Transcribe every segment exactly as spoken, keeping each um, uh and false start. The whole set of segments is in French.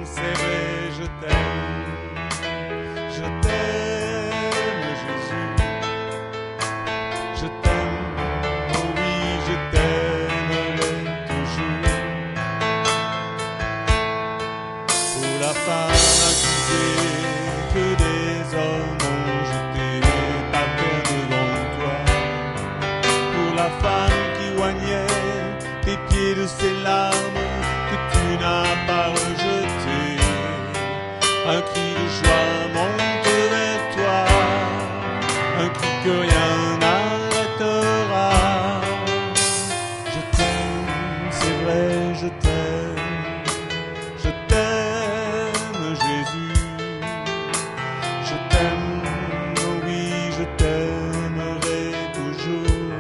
c'est vrai, je t'aime, je t'aime, Jésus, je t'aime, oh oui, je t'aimerai toujours. Pour la femme accusée que des hommes ont jetée par terre devant toi, pour la femme qui oignait tes pieds de ses larmes que tu n'as pas rejeté, un cri de joie monte vers toi, un cri que rien n'arrêtera. Je t'aime, c'est vrai, je t'aime, je t'aime, Jésus, je t'aime, oh oui, je t'aimerai toujours.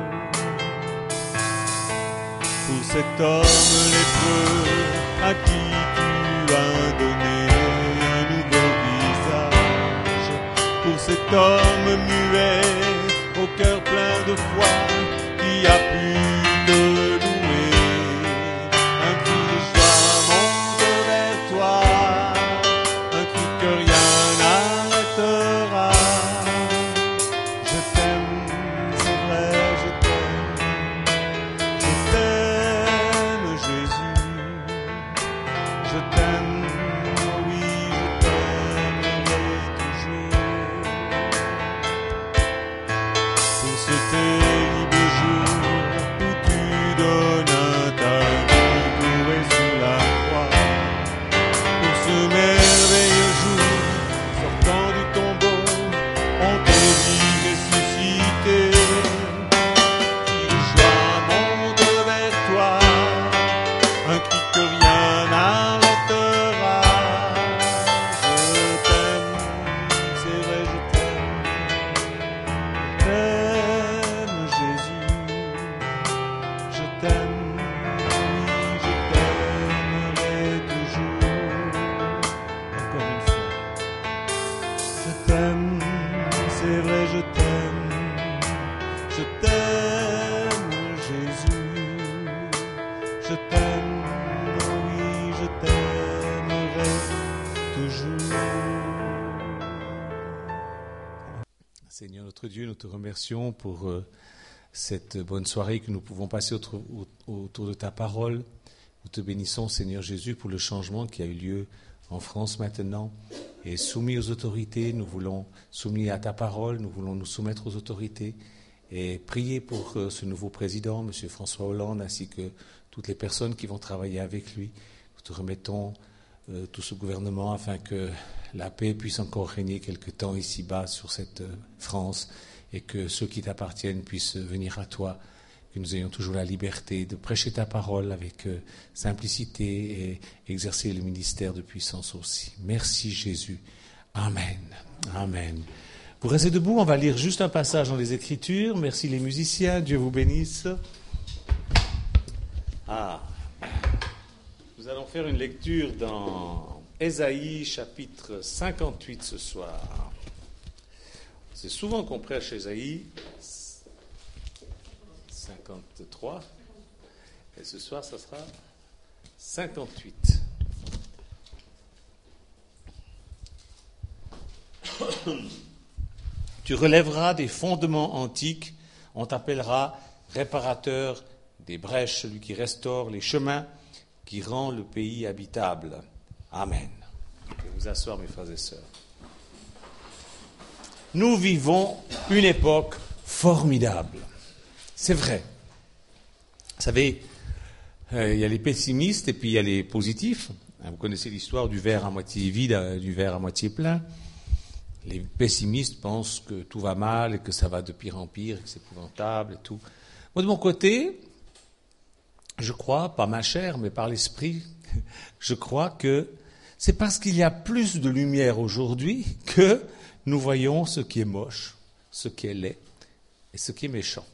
Pour cet homme lépreux à qui tu as donné un nouveau visage, pour cet homme muet au cœur plein de foi qui a pu te louer, un cri de joie monte vers toi, un cri que rien n'arrêtera. Je t'aime, c'est vrai, je t'aime, je t'aime, Jésus, je t'aime, oh oui, je t'aimerai toujours. Pour ce terrible jour où tu donnes ta vie courée sous la croix, pour ce merveilleux jour sortant du tombeau, on te dit ressuscité. Cri de joie monte vers toi, un cri que rien n'arrêtera. Je t'aime, c'est vrai, je t'aime, je t'aime, Jésus, je t'aime, oui, je t'aimerai toujours. Encore une fois, je t'aime, c'est vrai, je t'aime, je t'aime, Jésus, je t'aime, oui, je t'aimerai toujours. Seigneur notre Dieu, nous te remercions pour euh, cette bonne soirée que nous pouvons passer autour, autour de ta parole. Nous te bénissons, Seigneur Jésus, pour le changement qui a eu lieu en France maintenant. Et soumis aux autorités, nous voulons, soumis à ta parole, nous voulons nous soumettre aux autorités et prier pour euh, ce nouveau président, M. François Hollande, ainsi que toutes les personnes qui vont travailler avec lui. Nous te remettons euh, tout ce gouvernement afin que la paix puisse encore régner quelque temps ici-bas sur cette euh, France et que ceux qui t'appartiennent puissent venir à toi, que nous ayons toujours la liberté de prêcher ta parole avec euh, simplicité et exercer le ministère de puissance aussi. Merci Jésus. Amen. Amen. Vous restez debout, on va lire juste un passage dans les Écritures. Merci les musiciens, Dieu vous bénisse. Ah, nous allons faire une lecture dans Ésaïe chapitre cinquante-huit ce soir. C'est souvent qu'on prêche Ésaïe cinquante-trois, et ce soir ça sera cinquante-huit. Tu relèveras des fondements antiques, on t'appellera réparateur des brèches, celui qui restaure les chemins, qui rend le pays habitable. Amen. Je vais vous asseoir, mes frères et sœurs. Nous vivons une époque formidable. C'est vrai. Vous savez, euh, il y a les pessimistes et puis il y a les positifs. Vous connaissez l'histoire du verre à moitié vide, du verre à moitié plein. Les pessimistes pensent que tout va mal et que ça va de pire en pire, que c'est épouvantable et tout. Moi, de mon côté, je crois, pas ma chair, mais par l'esprit, je crois que c'est parce qu'il y a plus de lumière aujourd'hui que nous voyons ce qui est moche, ce qui est laid et ce qui est méchant.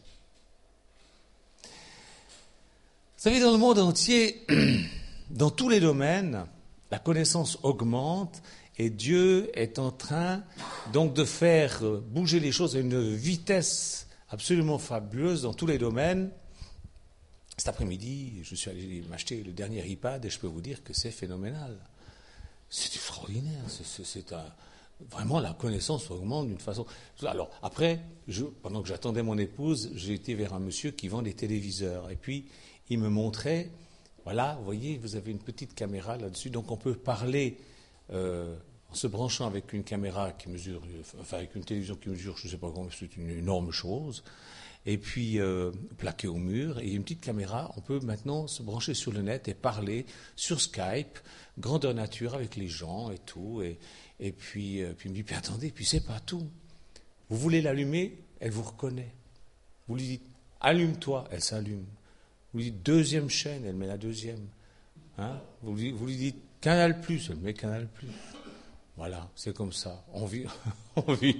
Vous savez, dans le monde entier, dans tous les domaines, la connaissance augmente et Dieu est en train donc de faire bouger les choses à une vitesse absolument fabuleuse dans tous les domaines. Cet après-midi, je suis allé m'acheter le dernier iPad et je peux vous dire que c'est phénoménal. c'est extraordinaire. C'est, c'est, c'est un, vraiment, la connaissance augmente d'une façon... Alors, après, je, pendant que j'attendais mon épouse, j'ai été vers un monsieur qui vend des téléviseurs. Et puis, il me montrait, voilà, vous voyez, vous avez une petite caméra là-dessus, donc on peut parler euh, en se branchant avec une caméra qui mesure, enfin, avec une télévision qui mesure, je ne sais pas comment, c'est une énorme chose, et puis euh, plaquée au mur, et une petite caméra, on peut maintenant se brancher sur le net et parler sur Skype, grandeur nature avec les gens et tout, et, et puis, euh, puis il me dit, puis attendez, puis c'est pas tout. Vous voulez l'allumer, elle vous reconnaît. Vous lui dites, allume-toi, elle s'allume. Vous lui dites, deuxième chaîne, elle met la deuxième. Hein, vous, lui, vous lui dites, Canal plus, elle met Canal plus. Voilà, c'est comme ça. On vit, on vit.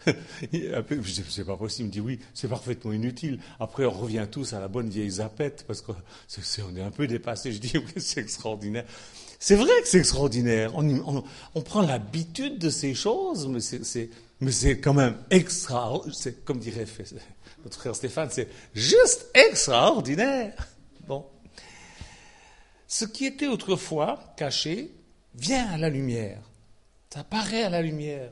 C'est pas possible. Il me dit oui, c'est parfaitement inutile. Après, on revient tous à la bonne vieille zapette parce qu'on est un peu dépassé. Je dis oui, c'est extraordinaire. C'est vrai que c'est extraordinaire. On, on, on prend l'habitude de ces choses, mais c'est, mais c'est quand même extra. C'est comme dirait notre frère Stéphane, c'est juste extraordinaire. Bon, ce qui était autrefois caché vient à la lumière. Ça apparaît à la lumière.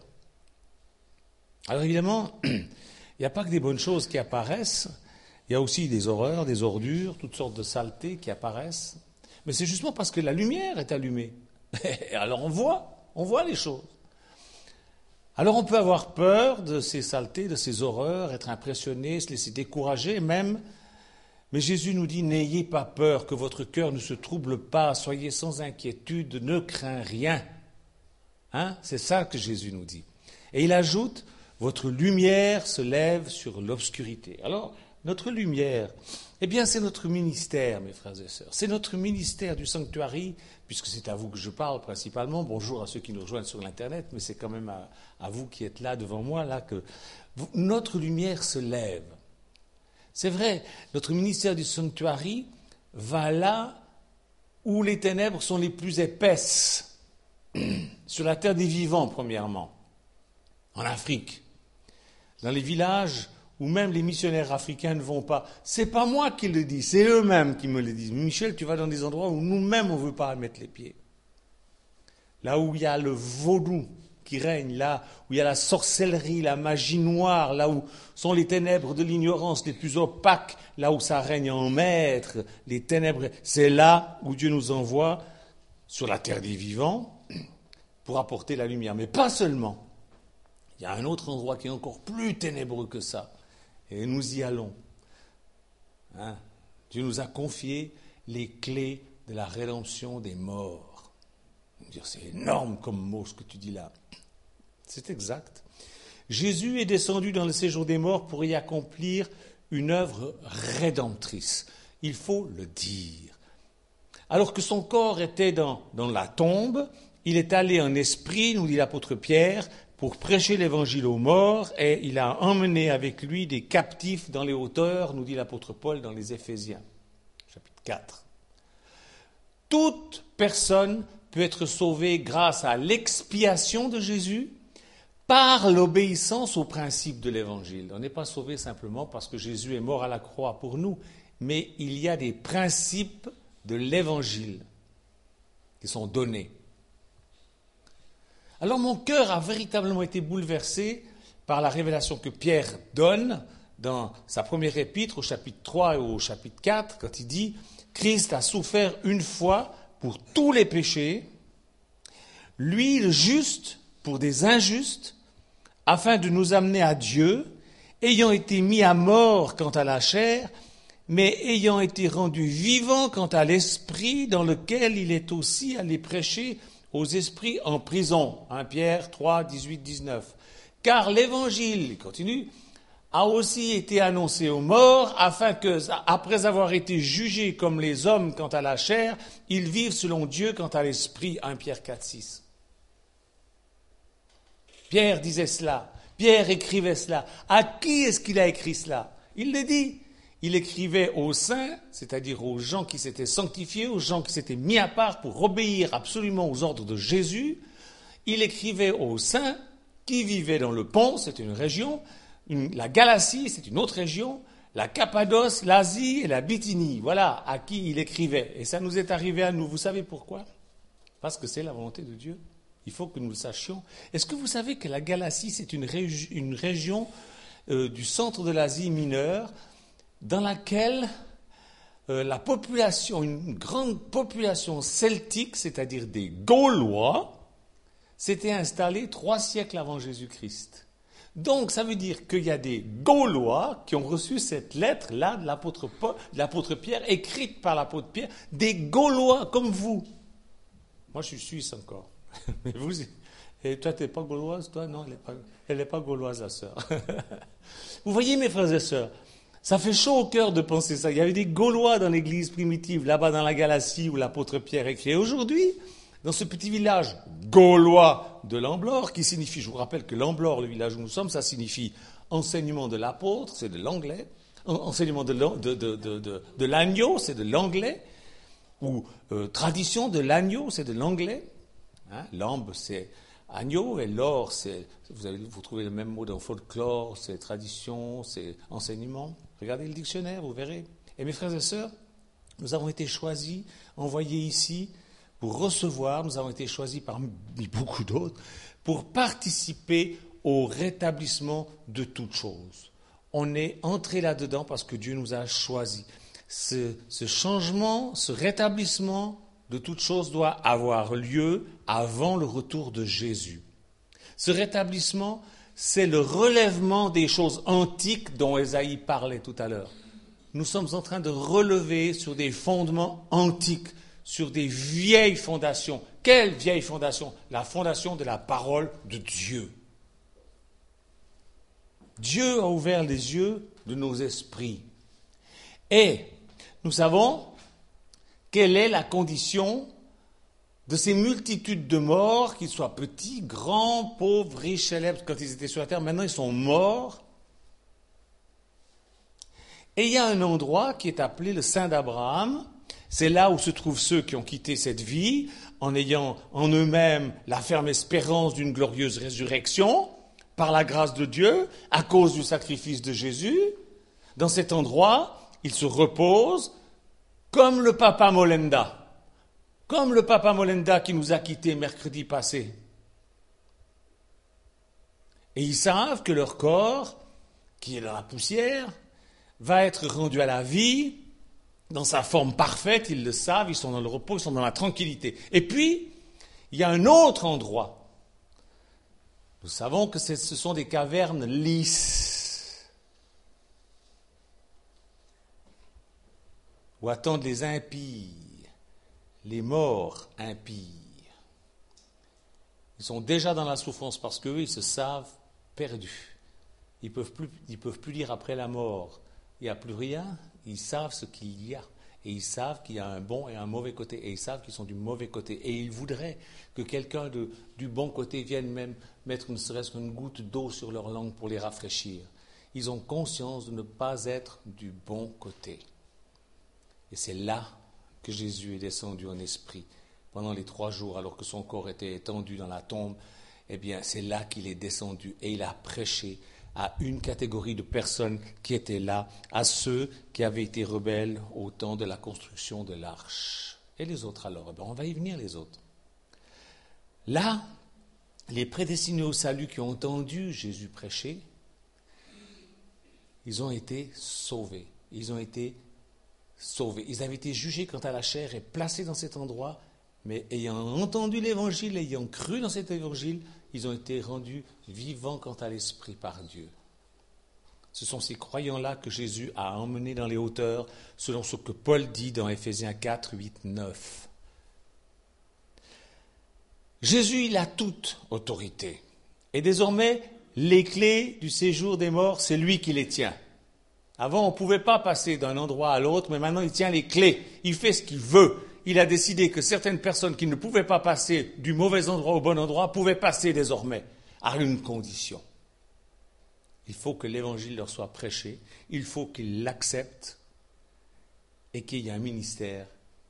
Alors évidemment, il n'y a pas que des bonnes choses qui apparaissent, il y a aussi des horreurs, des ordures, toutes sortes de saletés qui apparaissent. Mais c'est justement parce que la lumière est allumée. Alors on voit, on voit les choses. Alors on peut avoir peur de ces saletés, de ces horreurs, être impressionné, se laisser décourager même. Mais Jésus nous dit, n'ayez pas peur, que votre cœur ne se trouble pas, soyez sans inquiétude, ne crains rien. Hein? C'est ça que Jésus nous dit. Et il ajoute, votre lumière se lève sur l'obscurité. Alors, notre lumière, eh bien, c'est notre ministère, mes frères et sœurs. C'est notre ministère du Sanctuary, puisque c'est à vous que je parle principalement. Bonjour à ceux qui nous rejoignent sur l'Internet, mais c'est quand même à, à vous qui êtes là devant moi, là, que vous, notre lumière se lève. C'est vrai, notre ministère du Sanctuary va là où les ténèbres sont les plus épaisses. Sur la terre des vivants, premièrement, en Afrique, dans les villages où même les missionnaires africains ne vont pas. C'est pas moi qui le dis, c'est eux-mêmes qui me le disent. Michel, tu vas dans des endroits où nous-mêmes on ne veut pas mettre les pieds. Là où il y a le vaudou qui règne, là où il y a la sorcellerie, la magie noire, là où sont les ténèbres de l'ignorance les plus opaques, là où ça règne en maître, les ténèbres, c'est là où Dieu nous envoie sur la terre des vivants pour apporter la lumière. Mais pas seulement. Il y a un autre endroit qui est encore plus ténébreux que ça. Et nous y allons. Hein? Dieu nous a confié les clés de la rédemption des morts. C'est énorme comme mot ce que tu dis là. C'est exact. Jésus est descendu dans le séjour des morts pour y accomplir une œuvre rédemptrice. Il faut le dire. Alors que son corps était dans, dans la tombe, il est allé en esprit, nous dit l'apôtre Pierre, pour prêcher l'évangile aux morts, et il a emmené avec lui des captifs dans les hauteurs, nous dit l'apôtre Paul dans les Éphésiens, chapitre quatre. Toute personne peut être sauvée grâce à l'expiation de Jésus par l'obéissance aux principes de l'évangile. On n'est pas sauvé simplement parce que Jésus est mort à la croix pour nous, mais il y a des principes de l'évangile qui sont donnés. Alors mon cœur a véritablement été bouleversé par la révélation que Pierre donne dans sa première épître au chapitre trois et au chapitre quatre, quand il dit « Christ a souffert une fois pour tous les péchés, lui le juste pour des injustes, afin de nous amener à Dieu, ayant été mis à mort quant à la chair, mais ayant été rendu vivant quant à l'esprit dans lequel il est aussi allé prêcher aux esprits en prison. un Pierre trois, dix-huit, dix-neuf. Car l'évangile, il continue, a aussi été annoncé aux morts, afin que, après avoir été jugés comme les hommes quant à la chair, ils vivent selon Dieu quant à l'esprit. un Pierre quatre, six. Pierre disait cela, Pierre écrivait cela. À qui est-ce qu'il a écrit cela? Il le dit. Il écrivait aux saints, c'est-à-dire aux gens qui s'étaient sanctifiés, aux gens qui s'étaient mis à part pour obéir absolument aux ordres de Jésus. Il écrivait aux saints qui vivaient dans le Pont, c'est une région, une, la Galatie, c'est une autre région, la Cappadoce, l'Asie et la Bithynie. Voilà à qui il écrivait. Et ça nous est arrivé à nous. Vous savez pourquoi? Parce que c'est la volonté de Dieu. Il faut que nous le sachions. Est-ce que vous savez que la Galatie, c'est une, régi- une région euh, du centre de l'Asie mineure dans laquelle euh, la population, une grande population celtique, c'est-à-dire des Gaulois, s'était installée trois siècles avant Jésus-Christ. Donc, ça veut dire qu'il y a des Gaulois qui ont reçu cette lettre-là de l'apôtre, Paul- de l'apôtre Pierre, écrite par l'apôtre Pierre, des Gaulois comme vous. Moi, je suis suisse encore. Mais vous, et toi, tu n'es pas gauloise, toi? Non, elle n'est pas, elle n'est pas gauloise, la sœur. Vous voyez, mes frères et sœurs, ça fait chaud au cœur de penser ça. Il y avait des Gaulois dans l'église primitive, là-bas dans la Galatie, où l'apôtre Pierre écrit. Et aujourd'hui, dans ce petit village gaulois de Lamblore, qui signifie, je vous rappelle que Lamblore, le village où nous sommes, ça signifie enseignement de l'apôtre, c'est de l'anglais, enseignement de, de, de, de, de, de l'agneau, c'est de l'anglais, ou euh, tradition de l'agneau, c'est de l'anglais. Hein, lambe, c'est agneau, et l'or, c'est, vous, avez, vous trouvez le même mot dans folklore, c'est tradition, c'est enseignement. Regardez le dictionnaire, vous verrez. Et mes frères et sœurs, nous avons été choisis, envoyés ici, pour recevoir, nous avons été choisis parmi beaucoup d'autres, pour participer au rétablissement de toutes choses. On est entré là-dedans parce que Dieu nous a choisis. Ce, ce changement, ce rétablissement de toutes choses doit avoir lieu avant le retour de Jésus. Ce rétablissement, c'est le relèvement des choses antiques dont Ésaïe parlait tout à l'heure. Nous sommes en train de relever sur des fondements antiques, sur des vieilles fondations. Quelle vieille fondation? La fondation de la parole de Dieu. Dieu a ouvert les yeux de nos esprits. Et nous savons quelle est la condition de ces multitudes de morts, qu'ils soient petits, grands, pauvres, riches, célèbres, quand ils étaient sur la terre. Maintenant, ils sont morts. Et il y a un endroit qui est appelé le sein d'Abraham. C'est là où se trouvent ceux qui ont quitté cette vie, en ayant en eux-mêmes la ferme espérance d'une glorieuse résurrection, par la grâce de Dieu, à cause du sacrifice de Jésus. Dans cet endroit, ils se reposent comme le papa Molenda, comme le papa Molenda qui nous a quittés mercredi passé. Et ils savent que leur corps, qui est dans la poussière, va être rendu à la vie, dans sa forme parfaite, ils le savent, ils sont dans le repos, ils sont dans la tranquillité. Et puis, il y a un autre endroit. Nous savons que ce sont des cavernes lisses, où attendent les impies, les morts impies. Ils sont déjà dans la souffrance parce qu'eux, ils se savent perdus. Ils ne peuvent plus, ils peuvent plus dire après la mort, il n'y a plus rien. Ils savent ce qu'il y a. Et ils savent qu'il y a un bon et un mauvais côté. Et ils savent qu'ils sont du mauvais côté. Et ils voudraient que quelqu'un de, du bon côté vienne même mettre ne serait-ce qu'une goutte d'eau sur leur langue pour les rafraîchir. Ils ont conscience de ne pas être du bon côté. Et c'est là que Jésus est descendu en esprit. Pendant les trois jours, alors que son corps était étendu dans la tombe, eh bien, c'est là qu'il est descendu. Et il a prêché à une catégorie de personnes qui étaient là, à ceux qui avaient été rebelles au temps de la construction de l'arche. Et les autres alors? Eh bien, on va y venir, les autres. Là, les prédestinés au salut qui ont entendu Jésus prêcher, ils ont été sauvés. Ils ont été sauvés. Ils avaient été jugés quant à la chair et placés dans cet endroit, mais ayant entendu l'évangile, ayant cru dans cet évangile, ils ont été rendus vivants quant à l'esprit par Dieu. Ce sont ces croyants-là que Jésus a emmenés dans les hauteurs, selon ce que Paul dit dans Éphésiens quatre, huit, neuf. Jésus, il a toute autorité. Et désormais, les clés du séjour des morts, c'est lui qui les tient. Avant, on ne pouvait pas passer d'un endroit à l'autre, mais maintenant, il tient les clés. Il fait ce qu'il veut. Il a décidé que certaines personnes qui ne pouvaient pas passer du mauvais endroit au bon endroit pouvaient passer désormais, à une condition. Il faut que l'évangile leur soit prêché, il faut qu'ils l'acceptent et qu'il y ait un ministère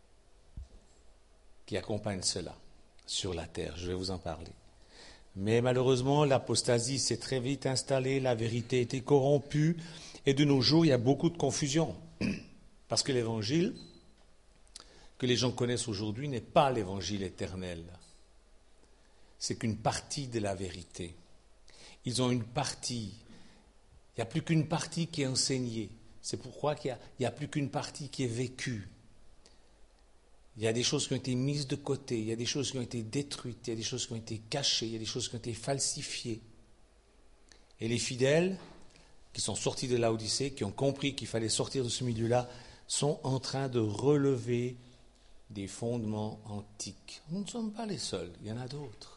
qui accompagne cela sur la terre. Je vais vous en parler. Mais malheureusement, l'apostasie s'est très vite installée, la vérité était corrompue et de nos jours, il y a beaucoup de confusion. Parce que l'évangile que les gens connaissent aujourd'hui n'est pas l'évangile éternel. c'est qu'une partie de la vérité. Ils ont une partie. Il n'y a plus qu'une partie qui est enseignée. C'est pourquoi il n'y a, a plus qu'une partie qui est vécue. Il y a des choses qui ont été mises de côté, il y a des choses qui ont été détruites, il y a des choses qui ont été cachées, il y a des choses qui ont été falsifiées. Et les fidèles qui sont sortis de Laodicée, qui ont compris qu'il fallait sortir de ce milieu-là, sont en train de relever des fondements antiques. Nous ne sommes pas les seuls, il y en a d'autres.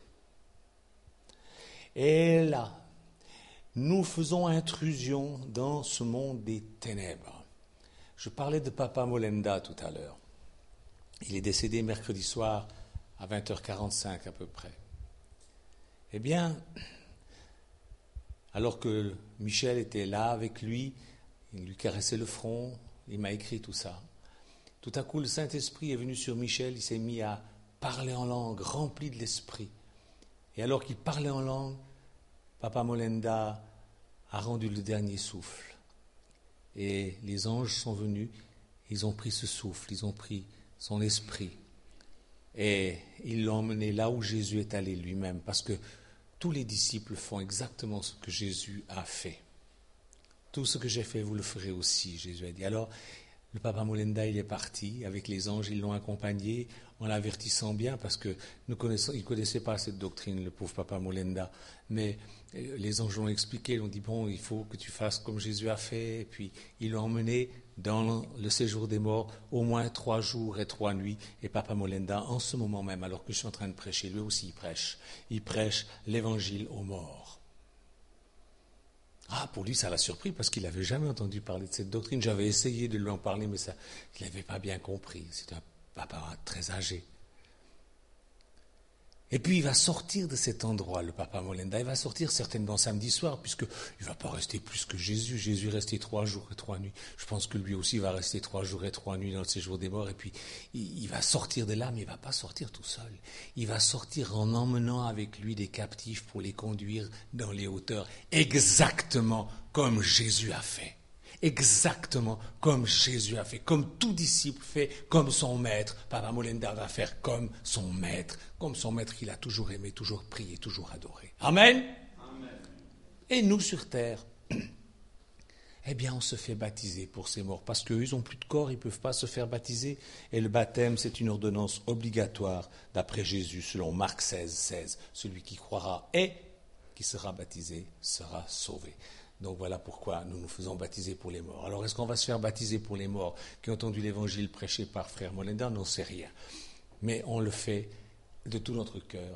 Et là, nous faisons intrusion dans ce monde des ténèbres. Je parlais de Papa Molenda tout à l'heure. Il est décédé mercredi soir à vingt heures quarante-cinq à peu près. Eh bien, alors que Michel était là avec lui, il lui caressait le front, il m'a écrit tout ça. Tout à coup, le Saint-Esprit est venu sur Michel, il s'est mis à parler en langue, rempli de l'Esprit. Et alors qu'il parlait en langue, Papa Molenda a rendu le dernier souffle. Et les anges sont venus, ils ont pris ce souffle, ils ont pris son esprit. Et ils l'ont emmené là où Jésus est allé lui-même, parce que tous les disciples font exactement ce que Jésus a fait. Tout ce que j'ai fait, vous le ferez aussi, Jésus a dit. Alors, le Papa Molenda, il est parti avec les anges, ils l'ont accompagné en l'avertissant bien, parce que nous connaissons, il ne connaissait pas cette doctrine, le pauvre Papa Molenda. Mais les anges l'ont expliqué, ils ont dit, bon, il faut que tu fasses comme Jésus a fait. Et puis, ils l'ont emmené dans le séjour des morts, au moins trois jours et trois nuits. Et Papa Molenda, en ce moment même, alors que je suis en train de prêcher, lui aussi il prêche. Il prêche l'évangile aux morts. Ah, pour lui, ça l'a surpris parce qu'il n'avait jamais entendu parler de cette doctrine. J'avais essayé de lui en parler, mais ça, il n'avait pas bien compris. C'est un papa très âgé. Et puis, il va sortir de cet endroit, le Papa Molenda. Il va sortir certainement samedi soir, puisqu'il ne va pas rester plus que Jésus. Jésus est resté trois jours et trois nuits. Je pense que lui aussi va rester trois jours et trois nuits dans le séjour des morts. Et puis, il, il va sortir de là, mais il ne va pas sortir tout seul. Il va sortir en emmenant avec lui des captifs pour les conduire dans les hauteurs, exactement comme Jésus a fait. Exactement comme Jésus a fait, comme tout disciple fait, comme son maître. Papa Molenda va faire comme son maître, comme son maître qu'il a toujours aimé, toujours prié, toujours adoré. Amen. Amen. Et nous sur terre, eh bien on se fait baptiser pour ces morts, parce qu'eux, ils n'ont plus de corps, ils ne peuvent pas se faire baptiser. Et le baptême, c'est une ordonnance obligatoire d'après Jésus, selon Marc seize, seize. Celui qui croira et qui sera baptisé sera sauvé. Donc voilà pourquoi nous nous faisons baptiser pour les morts. Alors est-ce qu'on va se faire baptiser pour les morts qui ont entendu l'évangile prêché par frère Molenda? On n'en sait rien. Mais on le fait de tout notre cœur.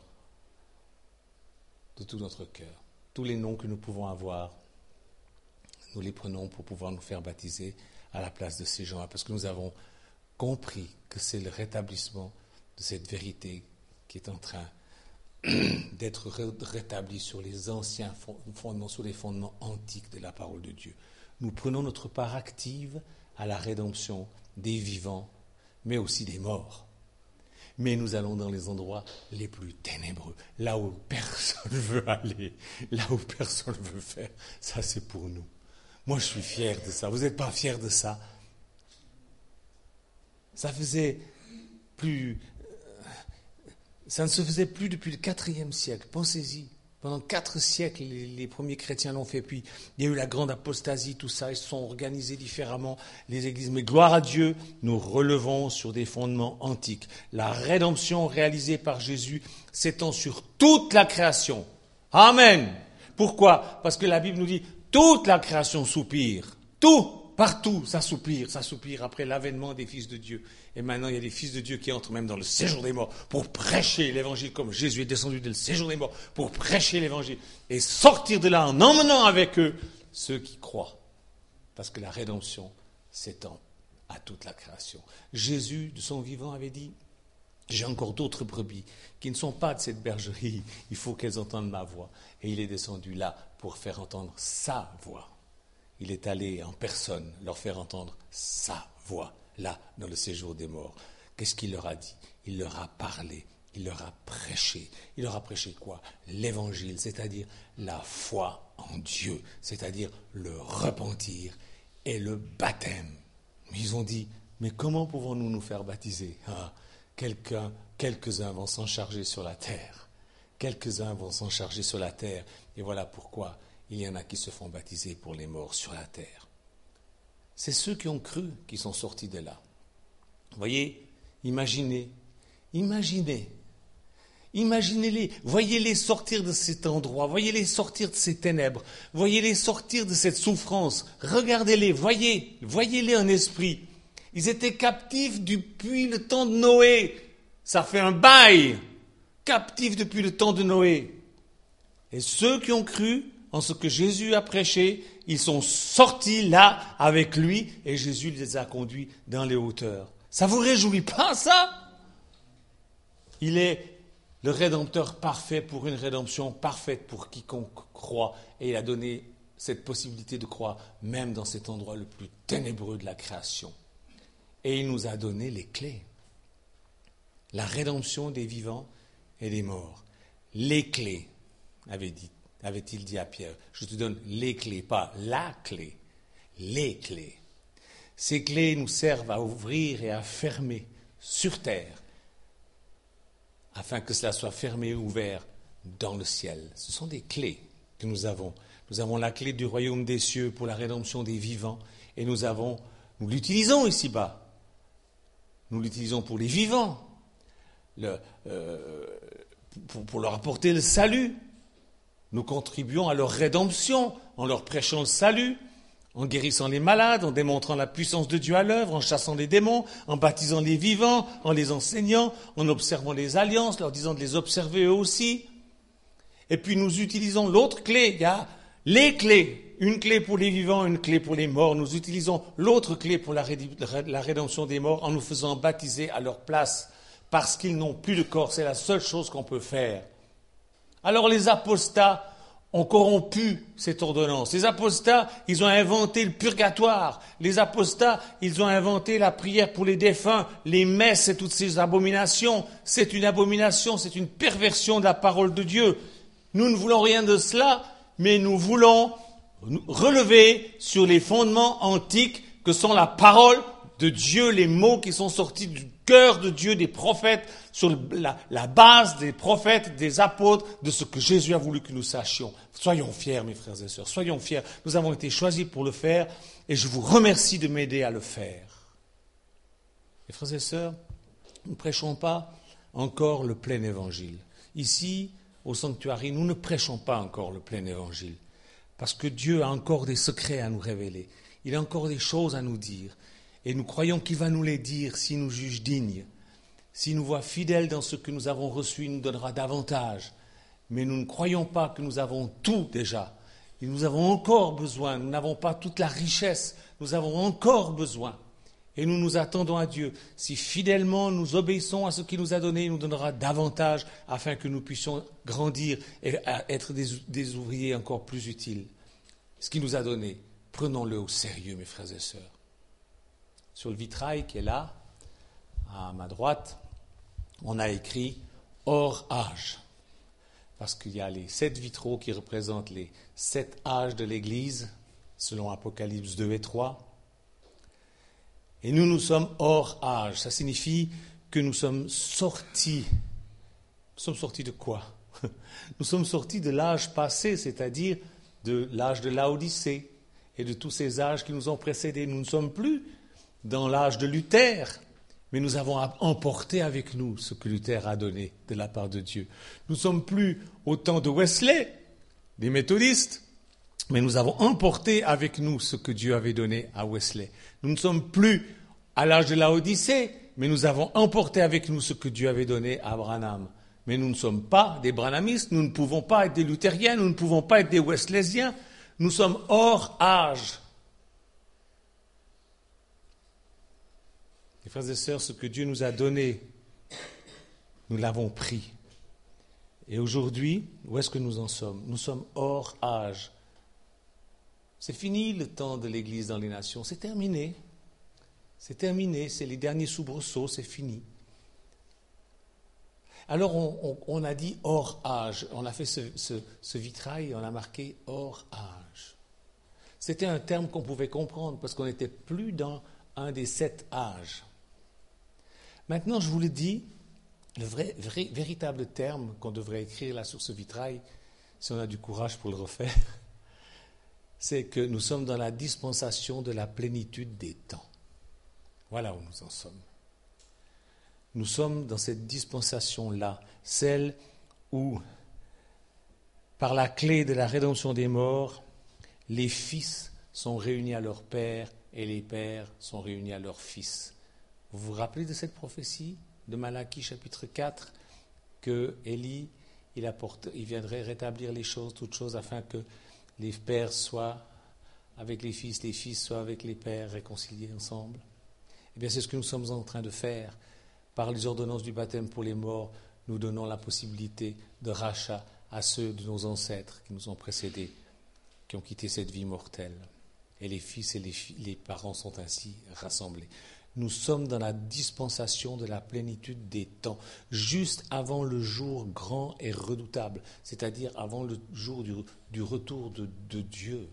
De tout notre cœur. Tous les noms que nous pouvons avoir, nous les prenons pour pouvoir nous faire baptiser à la place de ces gens-là. Parce que nous avons compris que c'est le rétablissement de cette vérité qui est en train d'être rétabli sur les anciens fondements, sur les fondements antiques de la parole de Dieu. Nous prenons notre part active à la rédemption des vivants, mais aussi des morts. Mais nous allons dans les endroits les plus ténébreux, là où personne ne veut aller, là où personne ne veut faire. Ça, c'est pour nous. Moi, je suis fier de ça. Vous n'êtes pas fiers de ça? Ça faisait plus... Ça ne se faisait plus depuis le quatrième siècle. Pensez-y. Pendant quatre siècles, les, les premiers chrétiens l'ont fait. Puis, il y a eu la grande apostasie, tout ça. Ils se sont organisés différemment, les églises. Mais gloire à Dieu, nous relevons sur des fondements antiques. La rédemption réalisée par Jésus s'étend sur toute la création. Amen. Pourquoi? Parce que la Bible nous dit, toute la création soupire. Tout, partout, ça soupire. Ça soupire après l'avènement des fils de Dieu. Et maintenant, il y a des fils de Dieu qui entrent même dans le séjour des morts pour prêcher l'évangile, comme Jésus est descendu dans le séjour des morts, pour prêcher l'évangile et sortir de là en emmenant avec eux ceux qui croient. Parce que la rédemption s'étend à toute la création. Jésus, de son vivant, avait dit, j'ai encore d'autres brebis qui ne sont pas de cette bergerie, il faut qu'elles entendent ma voix. Et il est descendu là pour faire entendre sa voix. Il est allé en personne leur faire entendre sa voix. Là, dans le séjour des morts. Qu'est-ce qu'il leur a dit? Il leur a parlé, il leur a prêché. Il leur a prêché quoi? L'évangile, c'est-à-dire la foi en Dieu, c'est-à-dire le repentir et le baptême. Ils ont dit, mais comment pouvons-nous nous faire baptiser? Ah, quelqu'un, quelques-uns vont s'en charger sur la terre. quelques-uns vont s'en charger sur la terre. Et voilà pourquoi il y en a qui se font baptiser pour les morts sur la terre. C'est ceux qui ont cru qui sont sortis de là. Vous voyez, imaginez, imaginez, imaginez-les, voyez-les sortir de cet endroit, voyez-les sortir de ces ténèbres, voyez-les sortir de cette souffrance, regardez-les, voyez, voyez-les en esprit. Ils étaient captifs depuis le temps de Noé, ça fait un bail, captifs depuis le temps de Noé. Et ceux qui ont cru en ce que Jésus a prêché, ils sont sortis là avec lui et Jésus les a conduits dans les hauteurs. Ça vous réjouit pas, ça? Il est le Rédempteur parfait pour une rédemption parfaite pour quiconque croit. Et il a donné cette possibilité de croire même dans cet endroit le plus ténébreux de la création. Et il nous a donné les clés. La rédemption des vivants et des morts. Les clés, avait dit, avait-il dit à Pierre. Je te donne les clés, pas la clé, les clés. Ces clés nous servent à ouvrir et à fermer sur terre, afin que cela soit fermé et ouvert dans le ciel. Ce sont des clés que nous avons. Nous avons la clé du royaume des cieux pour la rédemption des vivants, et nous avons, nous l'utilisons ici-bas. Nous l'utilisons pour les vivants, le, euh, pour, pour leur apporter le salut. Nous contribuons à leur rédemption en leur prêchant le salut, en guérissant les malades, en démontrant la puissance de Dieu à l'œuvre, en chassant les démons, en baptisant les vivants, en les enseignant, en observant les alliances, leur disant de les observer eux aussi. Et puis nous utilisons l'autre clé, il y a les clés, une clé pour les vivants, une clé pour les morts. Nous utilisons l'autre clé pour la, ré- la rédemption des morts en nous faisant baptiser à leur place, parce qu'ils n'ont plus de corps, c'est la seule chose qu'on peut faire. Alors les apostats ont corrompu cette ordonnance. Les apostats, ils ont inventé le purgatoire. Les apostats, ils ont inventé la prière pour les défunts, les messes et toutes ces abominations. C'est une abomination, c'est une perversion de la parole de Dieu. Nous ne voulons rien de cela, mais nous voulons relever sur les fondements antiques que sont la parole de Dieu, les mots qui sont sortis du cœur de Dieu, des prophètes, sur la, la base des prophètes, des apôtres, de ce que Jésus a voulu que nous sachions. Soyons fiers, mes frères et sœurs, soyons fiers. Nous avons été choisis pour le faire et je vous remercie de m'aider à le faire. Mes frères et sœurs, nous ne prêchons pas encore le plein évangile. Ici, au sanctuaire, nous ne prêchons pas encore le plein évangile parce que Dieu a encore des secrets à nous révéler. Il a encore des choses à nous dire. Et nous croyons qu'il va nous les dire s'il nous juge dignes. S'il nous voit fidèles dans ce que nous avons reçu, il nous donnera davantage. Mais nous ne croyons pas que nous avons tout déjà. Et nous avons encore besoin. Nous n'avons pas toute la richesse. Nous avons encore besoin. Et nous nous attendons à Dieu. Si fidèlement nous obéissons à ce qu'il nous a donné, il nous donnera davantage afin que nous puissions grandir et être des, des ouvriers encore plus utiles. Ce qu'il nous a donné, prenons-le au sérieux, mes frères et sœurs. Sur le vitrail qui est là, à ma droite, on a écrit « hors âge ». Parce qu'il y a les sept vitraux qui représentent les sept âges de l'Église, selon Apocalypse deux et trois. Et nous, nous sommes hors âge. Ça signifie que nous sommes sortis. Nous sommes sortis de quoi? Nous sommes sortis de l'âge passé, c'est-à-dire de l'âge de Laodicée et de tous ces âges qui nous ont précédés. Nous ne sommes plus dans l'âge de Luther, mais nous avons emporté avec nous ce que Luther a donné de la part de Dieu. Nous ne sommes plus au temps de Wesley, des méthodistes, mais nous avons emporté avec nous ce que Dieu avait donné à Wesley. Nous ne sommes plus à l'âge de Laodicée, mais nous avons emporté avec nous ce que Dieu avait donné à Branham. Mais nous ne sommes pas des branhamistes, nous ne pouvons pas être des luthériens, nous ne pouvons pas être des weslésiens, nous sommes hors âge. Mes frères et sœurs, ce que Dieu nous a donné, nous l'avons pris. Et aujourd'hui, où est-ce que nous en sommes? Nous sommes hors âge. C'est fini le temps de l'Église dans les nations, c'est terminé. C'est terminé, c'est les derniers soubresauts, c'est fini. Alors on, on, on a dit hors âge, on a fait ce, ce, ce vitrail et on a marqué hors âge. C'était un terme qu'on pouvait comprendre parce qu'on n'était plus dans un des sept âges. Maintenant, je vous le dis, le vrai, vrai, véritable terme qu'on devrait écrire là sur ce vitrail, si on a du courage pour le refaire, c'est que nous sommes dans la dispensation de la plénitude des temps. Voilà où nous en sommes. Nous sommes dans cette dispensation-là, celle où, par la clé de la rédemption des morts, les fils sont réunis à leur père et les pères sont réunis à leurs fils. Vous vous rappelez de cette prophétie de Malachie chapitre quatre, que Élie, il, apporte, il viendrait rétablir les choses, toutes choses, afin que les pères soient avec les fils, les fils soient avec les pères, réconciliés ensemble. Eh bien, c'est ce que nous sommes en train de faire. Par les ordonnances du baptême pour les morts, nous donnons la possibilité de rachat à ceux de nos ancêtres qui nous ont précédés, qui ont quitté cette vie mortelle. Et les fils et les, filles, les parents sont ainsi rassemblés. Nous sommes dans la dispensation de la plénitude des temps, juste avant le jour grand et redoutable, c'est-à-dire avant le jour du, du retour de, de Dieu.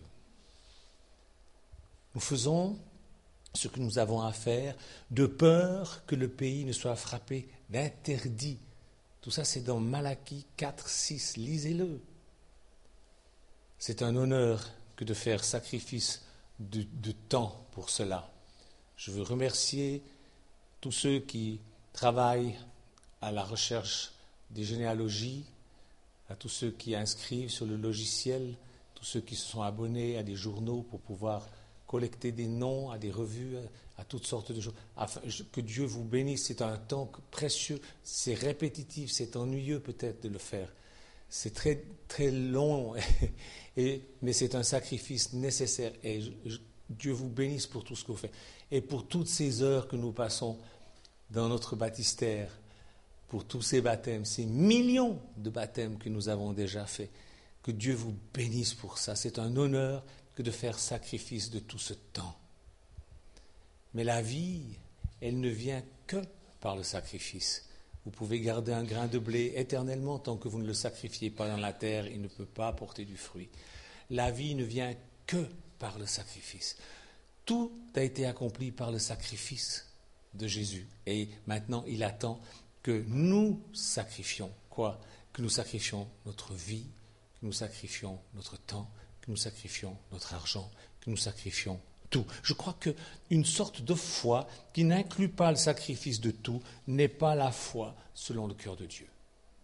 Nous faisons ce que nous avons à faire, de peur que le pays ne soit frappé d'interdit. Tout ça, c'est dans Malachie quatre, six. Lisez-le. C'est un honneur que de faire sacrifice de, de temps pour cela. Je veux remercier tous ceux qui travaillent à la recherche des généalogies, à tous ceux qui inscrivent sur le logiciel, tous ceux qui se sont abonnés à des journaux pour pouvoir collecter des noms, à des revues, à toutes sortes de choses. Afin que Dieu vous bénisse. C'est un temps précieux, c'est répétitif, c'est ennuyeux peut-être de le faire. C'est très, très long, et, mais c'est un sacrifice nécessaire. Et je, je, Dieu vous bénisse pour tout ce que vous faites. Et pour toutes ces heures que nous passons dans notre baptistère, pour tous ces baptêmes, ces millions de baptêmes que nous avons déjà faits, que Dieu vous bénisse pour ça. C'est un honneur que de faire sacrifice de tout ce temps. Mais la vie, elle ne vient que par le sacrifice. Vous pouvez garder un grain de blé éternellement tant que vous ne le sacrifiez pas dans la terre, il ne peut pas porter du fruit. La vie ne vient que par le sacrifice. Tout a été accompli par le sacrifice de Jésus. Et maintenant, il attend que nous sacrifions quoi? Que nous sacrifions notre vie, que nous sacrifions notre temps, que nous sacrifions notre argent, que nous sacrifions tout. Je crois qu'une sorte de foi qui n'inclut pas le sacrifice de tout n'est pas la foi selon le cœur de Dieu.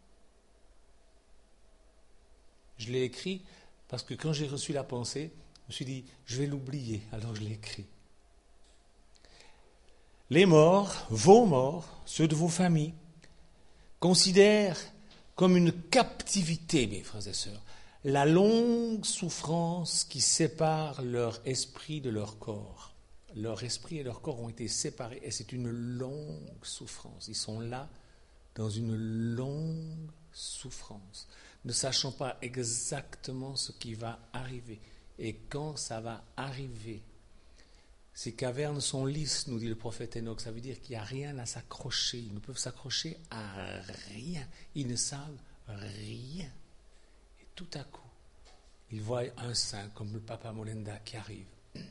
Je l'ai écrit parce que quand j'ai reçu la pensée, je me suis dit, je vais l'oublier, alors je l'ai écrit. Les morts, vos morts, ceux de vos familles, considèrent comme une captivité, mes frères et sœurs, la longue souffrance qui sépare leur esprit de leur corps. Leur esprit et leur corps ont été séparés et c'est une longue souffrance. Ils sont là dans une longue souffrance, ne sachant pas exactement ce qui va arriver et quand ça va arriver. Ces cavernes sont lisses, nous dit le prophète Enoch. Ça veut dire qu'il n'y a rien à s'accrocher. Ils ne peuvent s'accrocher à rien. Ils ne savent rien. Et tout à coup, ils voient un saint comme le Papa Molenda qui arrive,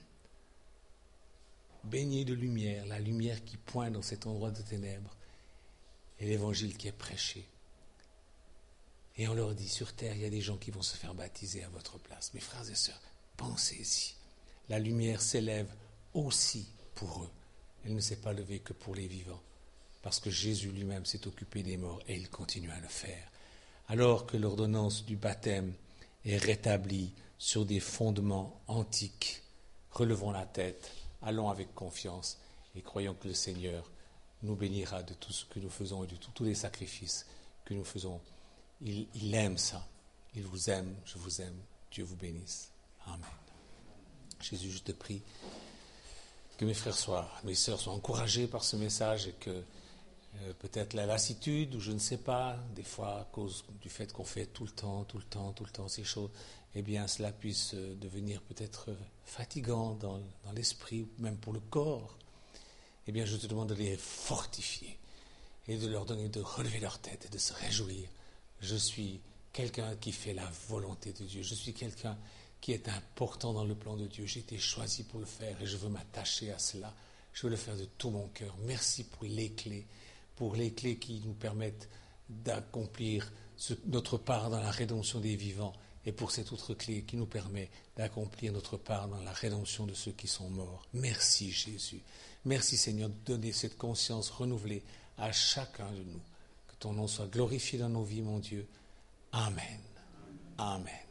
baigné de lumière, la lumière qui pointe dans cet endroit de ténèbres, et l'évangile qui est prêché. Et on leur dit, sur terre, il y a des gens qui vont se faire baptiser à votre place. Mes frères et sœurs, pensez-y. La lumière s'élève aussi pour eux. Elle ne s'est pas levée que pour les vivants, parce que Jésus lui-même s'est occupé des morts et il continue à le faire. Alors que l'ordonnance du baptême est rétablie sur des fondements antiques, relevons la tête, allons avec confiance et croyons que le Seigneur nous bénira de tout ce que nous faisons et de tous les sacrifices que nous faisons. Il, il aime ça. Il vous aime, je vous aime. Dieu vous bénisse. Amen. Jésus, je te prie que mes frères soient, mes sœurs soient encouragés par ce message et que euh, peut-être la lassitude, ou je ne sais pas, des fois à cause du fait qu'on fait tout le temps, tout le temps, tout le temps ces choses, eh bien cela puisse euh, devenir peut-être fatigant dans, dans l'esprit, même pour le corps. Eh bien je te demande de les fortifier et de leur donner de relever leur tête et de se réjouir. Je suis quelqu'un qui fait la volonté de Dieu. Je suis quelqu'un qui est important dans le plan de Dieu. J'ai été choisi pour le faire et je veux m'attacher à cela. Je veux le faire de tout mon cœur. Merci pour les clés, pour les clés qui nous permettent d'accomplir ce, notre part dans la rédemption des vivants, et pour cette autre clé qui nous permet d'accomplir notre part dans la rédemption de ceux qui sont morts. Merci Jésus. Merci Seigneur de donner cette conscience renouvelée à chacun de nous. Que ton nom soit glorifié dans nos vies, mon Dieu. Amen. Amen.